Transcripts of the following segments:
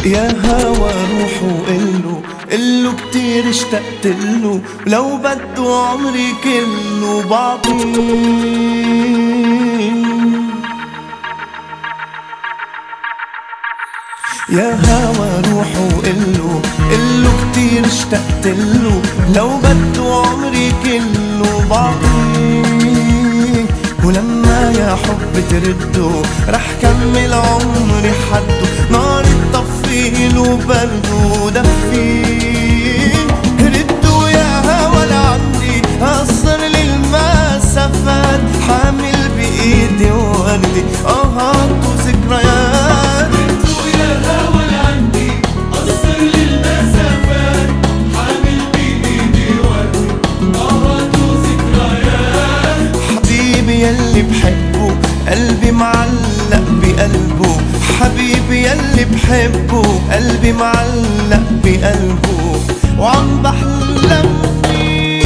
يا هوا روحه قله كتير اشتقتله، لو بده عمري كله بعطيه. يا هوا روحه قله كتير اشتقتله، لو بده عمري كله بعطيه. ولما يا حب ترده رح كمل عمري حده، نار تطفيل وبرده دفيه. رده يا هوا لعندي قصر للمسافات، حامل بإيدي وردي آهات وذكريات. رده يا هوا لعندي قصر للمسافات، حامل بإيدي وردي آهات وذكريات. حبيبي يلي بحبه قلبي معلق بقلبه، حبيبي يلي بحبه قلبي معلق بقلبه، وعم بحلم فيه.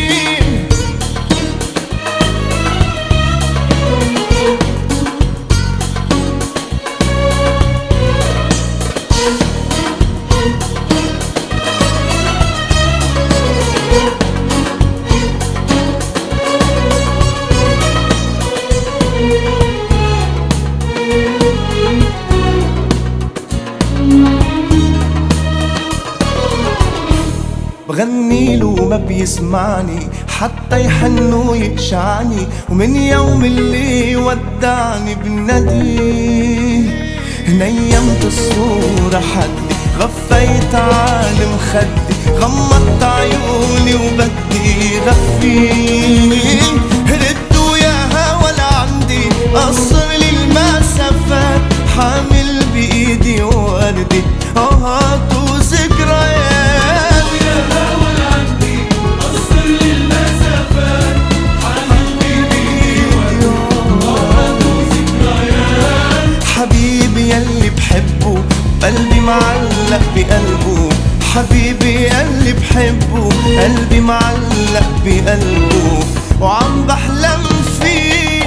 بغنيله ما بيسمعني، حتى يحن ويقشعني، ومن يوم اللي ودعني بناديه. نيمت الصورة حدي، غفيت عالم خدي، غمضت عيوني وبدي غفيه. ردوا يا هوا لعندي قصر للمسافات، حامل بإيدي وردي آهات وذكريات. يا هوا لعندي قصر للمسافات، حامل بإيدي وردي آهات وذكريات. حبيبي يلي بحبه قلبي معلق بقلبه، حبيبي يلي بحبه قلبي معلق بقلبه، وعم بحلم فيه.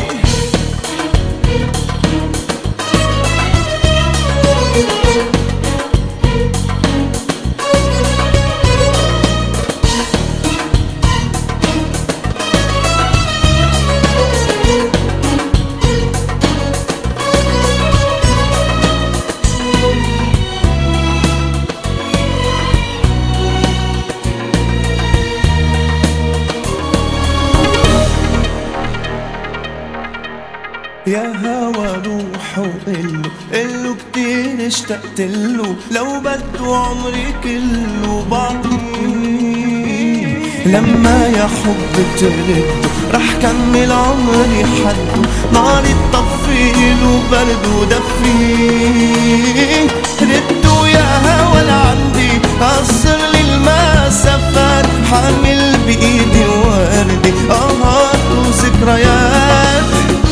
يا هوا روحه قله كتير اشتقتله، لو بده عمري كله بعطيه. لما يا حب ترده رح كمل عمري حده، نار تطفيل وبرده دفيه. رده يا هوا لعندي قصر للمسافات، حامل بإيدي وردي آهات وذكريات.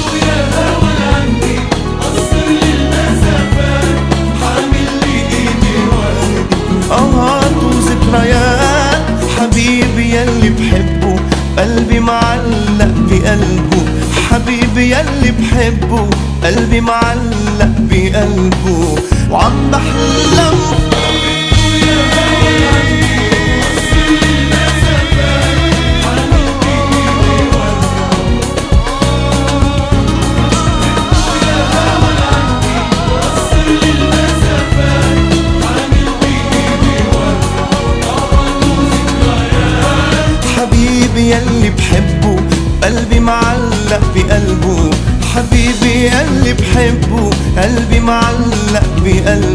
آهات وذكريات. حبيبي يلي بحبه قلبي معلق بقلبه، حبيبي يلي بحبه قلبي معلق بقلبه، وعم بحلم يلي بحبه قلبي معلق بقلبه، حبيبي يلي بحبه قلبي معلق بقلبه.